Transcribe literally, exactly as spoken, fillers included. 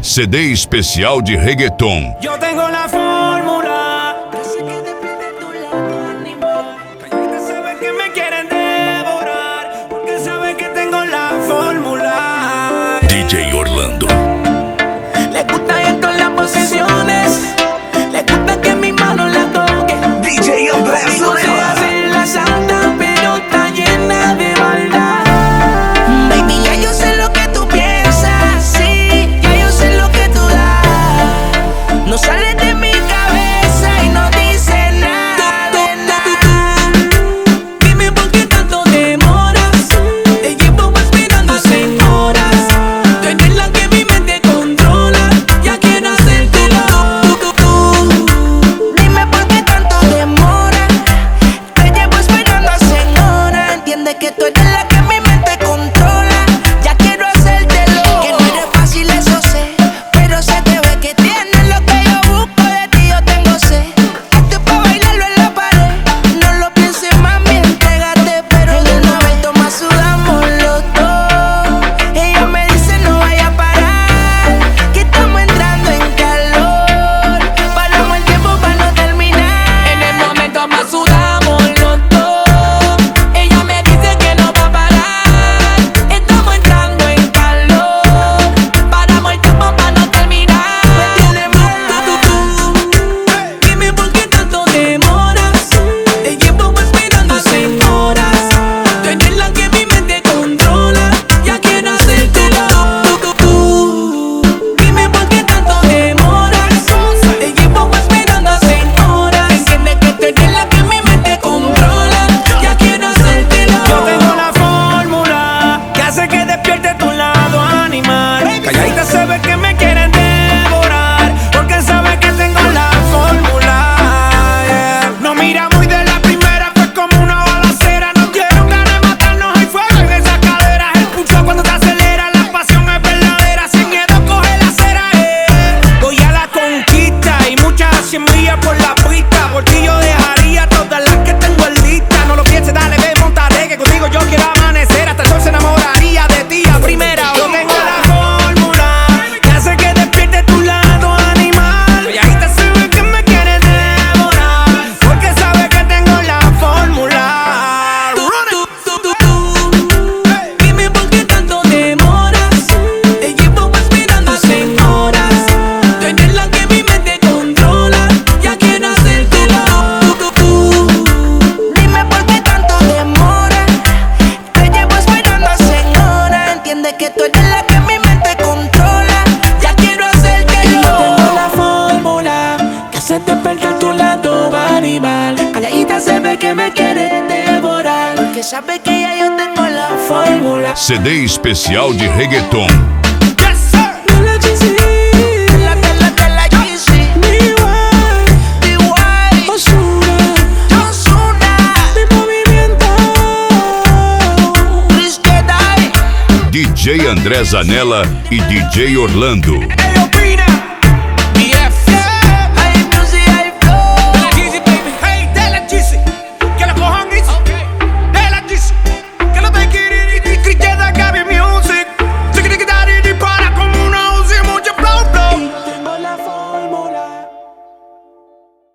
C D especial de reggaeton. Yo tengo la fórmula. Hace que despierte tu lado animal. Calladita sabe que me quieren devorar, porque sabe que tengo la fórmula. D J Orlando. Le gusta ir con las posiciones. Le gusta que mi mano la toque. D J Andrés No se hace la santa, pero está llena de maldad. Baby, ya yo sé lo que tú piensas. Sí, ya yo sé lo que tú das. No sales de mi cabeza y no dices nada de nada. Dime por qué tanto demoras. Te llevo esperando seis horas. Tú eres la que mi mente controla. Ya quiero hacértelo. Dime por qué tanto demoras. Te llevo esperando seis horas. Entiende que tú eres la que mi mente controla. Ya quiero hacértelo. Que no eres fácil, eso sé. Pero se te ve que tienes lo que yo busco. De ti yo tengo sed. Esto es pa' bailarlo en la pared. No lo pienses, mami, entrégate. Pero de una vez toma, sudamos los dos. Ella me dice no vaya a parar, que estamos entrando en calor. Paramos el tiempo para no terminar. En el momento más sudamos los dos. Ella me dice que no va a parar. Estamos entrando en calor. Paramos el tiempo para no terminar. Me tiene mal. Dime por qué tanto demoras. Te llevo esperando seis horas. Tú eres la que mi mente controla. Ya quiero hacértelo. Dime por qué tanto demoras. Te llevo esperando seis horas. Entiende que tú eres la que mi mente controla. Ya quiero hacértelo. Yo tengo la fórmula que hace que despierte tu lado animal. Calladita se ve que me quieren devorar, porque sabe que tengo la fórmula. Yeah. No mira muy de la primera, fue como una balacera. Nos dieron ganas de matarnos, hay fuego en esas caderas. El pulso cuando te acelera, la pasión es verdadera. Sin miedo coge la acera, eh. Voy a la conquista y muchas cien millas por la pista. Por ti yo dejaría todas las que tengo en lista. No lo pienses, dale, ve, montate, que contigo yo quiero amanecer. Hasta el sol se enamoraría de ti a primera. Yo tengo la fórmula que hace que despierte tu lado animal. Calladita se ve que me quiere devorar, porque sabe que tengo la fórmula. Tú, tú, tú, tú. Dime por qué tanto demoras. Te llevo esperando seis horas. Tú eres la que mi mente controla. Ya quiero hacértelo. Dime por qué tanto demoras. Te llevo esperando seis horas. Entiende que tú eres la que mi mente controla. Ya quiero hacértelo. Y yo tengo la fórmula que hace despertar tu lado animal. Calladita se ve que me quiere devorar, porque sabe que ya yo tengo la fórmula. C D especial de reggaeton. Yes, sir. No la G C, la de la de la G C. D Y, Ozuna, mi movimiento. Chris Jedi. D J André Zanella e D J Orlando. Ellos